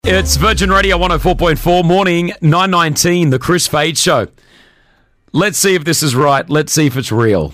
It's Virgin Radio 104.4, morning 9:19, the Chris Fade Show. Let's see if this is right. Let's see if it's real.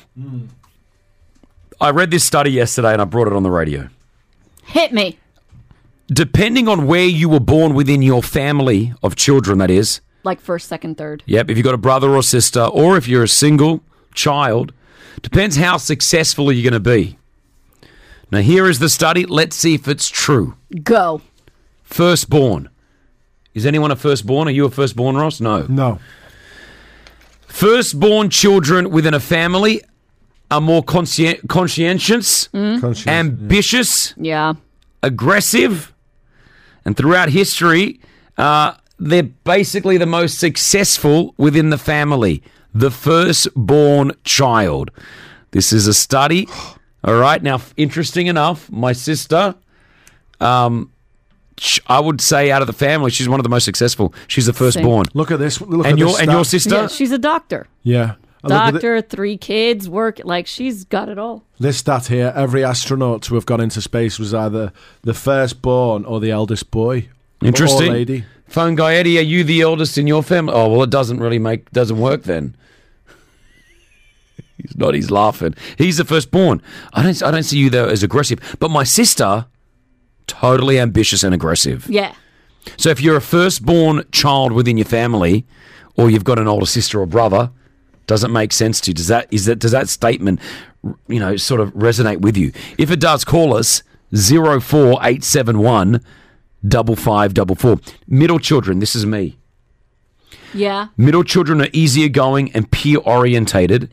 I read this study yesterday and I brought it on the radio. Hit me. Depending on where you were born within your family of children, that is. Like first, second, third. Yep, if you've got a brother or sister, or if you're a single child, depends how successful you're going to be. Now, here is the study. Let's see if it's true. Go. Firstborn. Is anyone a firstborn? Are you a firstborn, Ross? No. Firstborn children within a family are more conscientious, ambitious, aggressive, and throughout history, they're basically the most successful within the family. The firstborn child. This is a study. All right. Now, interesting enough, my sister, I would say out of the family, she's one of the most successful. She's the firstborn. Look at this. And your sister? Yeah, she's a doctor. Yeah. Doctor, 3 kids, work. Like, she's got it all. This stat here, every astronaut to have gone into space was either the firstborn or the eldest boy. Interesting. Or lady. Phone guy Eddie, are you the eldest in your family? Oh, well, it doesn't work then. He's not, he's laughing. He's the firstborn. I don't see you though as aggressive. But my sister, totally ambitious and aggressive. Yeah. So if you're a firstborn child within your family, or you've got an older sister or brother, does it make sense to you? Does that statement, sort of resonate with you? If it does, call us 04871 5544. Middle children, this is me. Yeah. Middle children are easier going and peer orientated.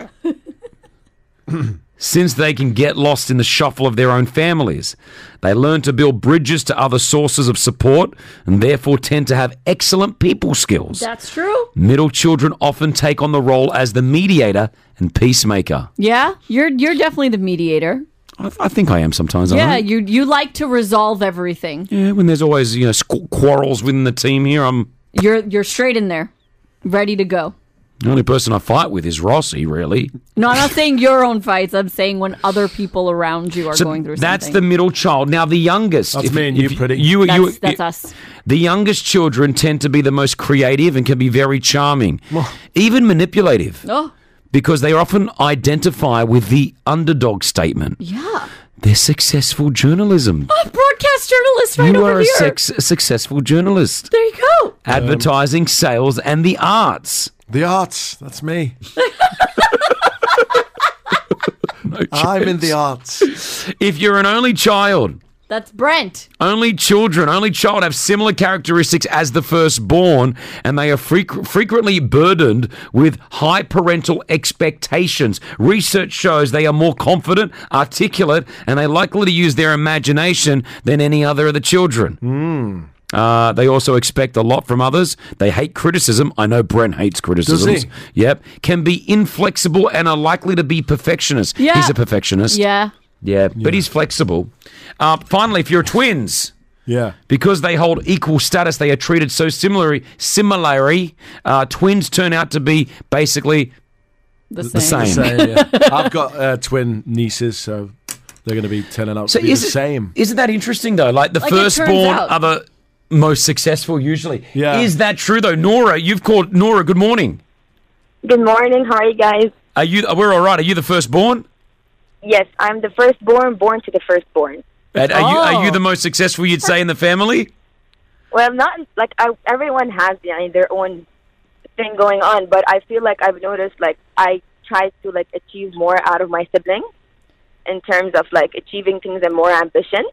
Since they can get lost in the shuffle of their own families. They learn to build bridges to other sources of support and therefore tend to have excellent people skills. That's true. Middle children often take on the role as the mediator and peacemaker. Yeah, you're definitely the mediator. I think I am sometimes. Yeah, you like to resolve everything. Yeah, when there's always quarrels within the team here, You're straight in there, ready to go. The only person I fight with is Rossi, really. No, I'm not saying your own fights. I'm saying when other people around you are going through something. That's the middle child. Now, the youngest. That's me and you, pretty. That's us. The youngest children tend to be the most creative and can be very charming, even manipulative. Oh. Because they often identify with the underdog statement. Yeah. They're successful journalism. I'm a broadcast journalist right over here. You are a successful journalist. There you go. Advertising, sales, and the arts. The arts, that's me. No I'm in the arts. If you're an only child, that's Brent. Only child have similar characteristics as the firstborn, and they are frequently burdened with high parental expectations. Research shows they are more confident, articulate, and they're likely to use their imagination than any other of the children. They also expect a lot from others. They hate criticism. I know Brent hates criticisms. Does he? Yep. Can be inflexible and are likely to be perfectionists. Yeah. He's a perfectionist. Yeah. Yeah, but he's flexible. Finally, if you're twins, because they hold equal status, they are treated so similarly. Twins turn out to be basically the same. I've got twin nieces, so they're going to be turning out to be the same. Isn't that interesting, though? Like, the firstborn are the most successful, usually. Yeah. Is that true, though? Nora, you've called. Nora, good morning. Good morning. How are you guys? We're all right. Are you the firstborn? Yes, I'm the firstborn, born to the firstborn. And are you the most successful, you'd say, in the family? Well, not like everyone has their own thing going on, but I feel like I've noticed I try to achieve more out of my siblings in terms of achieving things and more ambition.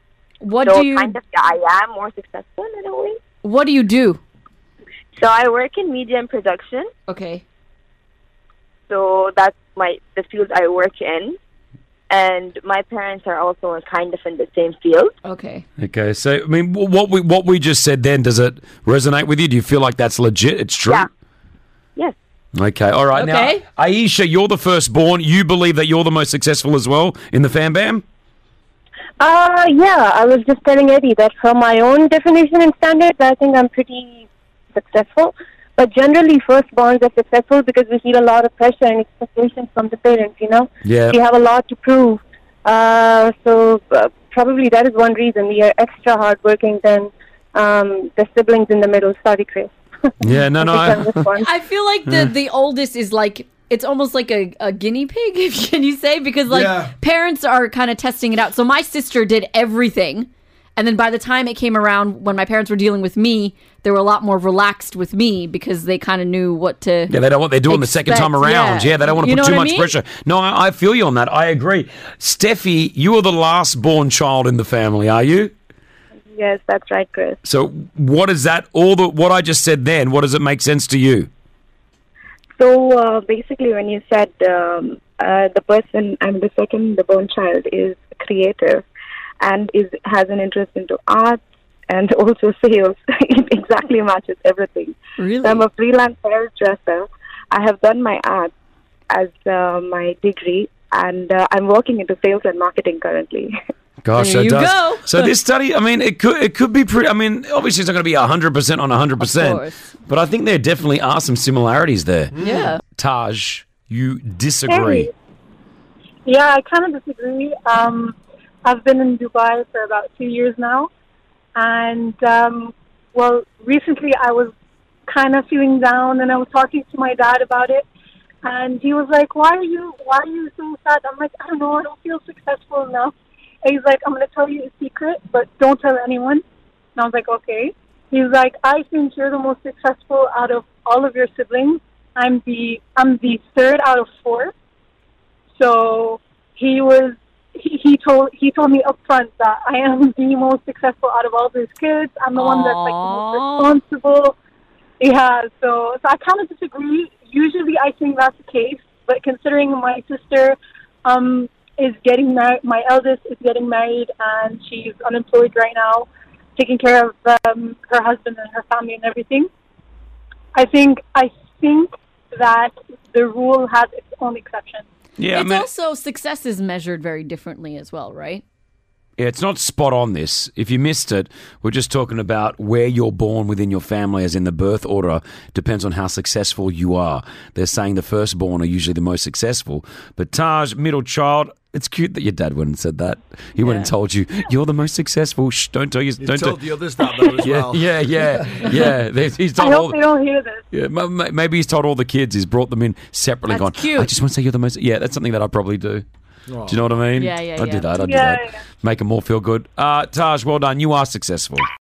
I am more successful in a way. What do you do? So I work in media and production. Okay. So that's the field I work in. And my parents are also kind of in the same field. Okay. Okay. So, I mean, what we just said then, does it resonate with you? Do you feel like that's legit? It's true? Yeah. Yes. Okay. All right. Okay. Now, Aisha, you're the firstborn. You believe that you're the most successful as well in the Fam Bam? Yeah. I was just telling Eddie that from my own definition and standards, I think I'm pretty successful. But generally, firstborns are successful because we feel a lot of pressure and expectations from the parents, Yeah. We have a lot to prove. So probably that is one reason we are extra hardworking than the siblings in the middle. Sorry, Chris. Yeah, no. I feel like the oldest is like, it's almost like a guinea pig, can you say? Because parents are kind of testing it out. So my sister did everything. And then by the time it came around, when my parents were dealing with me, they were a lot more relaxed with me because they kind of knew what to Yeah, they know what they're doing the second time around. Yeah, they don't want to put too much pressure. No, I feel you on that. I agree. Steffi, you are the last born child in the family, are you? Yes, that's right, Chris. So what is that, what I just said then, what does it make sense to you? So basically when you said the person, the second born child is creative and has an interest into art and also sales, it exactly matches everything. Really? So I'm a freelance hairdresser. I have done my art as my degree, and I'm working into sales and marketing currently. Gosh, there you go. So this study, I mean, it could be pretty. I mean, obviously it's not going to be 100% on 100%, but I think there definitely are some similarities there. Yeah. Taj, you disagree? Hey. Yeah, I kind of disagree. I've been in Dubai for about 2 years now, and recently I was kind of feeling down, and I was talking to my dad about it, and he was like, "Why are you so sad?" I'm like, "I don't know. I don't feel successful enough." And he's like, "I'm going to tell you a secret, but don't tell anyone." And I was like, "Okay." He's like, "I think you're the most successful out of all of your siblings. I'm the third out of 4." So he told me up front that I am the most successful out of all of his kids. I'm the one that's like the most responsible. Yeah, so I kind of disagree. Usually I think that's the case, but considering my sister is getting married, my eldest is getting married, and she's unemployed right now, taking care of her husband and her family and everything. I think that the rule has its own exceptions. Yeah, it's also, success is measured very differently as well, right? Yeah, it's not spot on this. If you missed it, we're just talking about where you're born within your family, as in the birth order, depends on how successful you are. They're saying the firstborn are usually the most successful. But Taj, middle child, it's cute that your dad wouldn't have said that. He wouldn't have told you, you're the most successful. Shh, don't tell you. Don't told the others that though as well. Yeah. He's told I hope they don't hear this. Yeah, maybe he's told all the kids. He's brought them in separately. That's cute. I just want to say you're the most. Yeah, that's something that I probably do. Oh. Do you know what I mean? Yeah. I'd do that. Make them all feel good. Taj, well done. You are successful.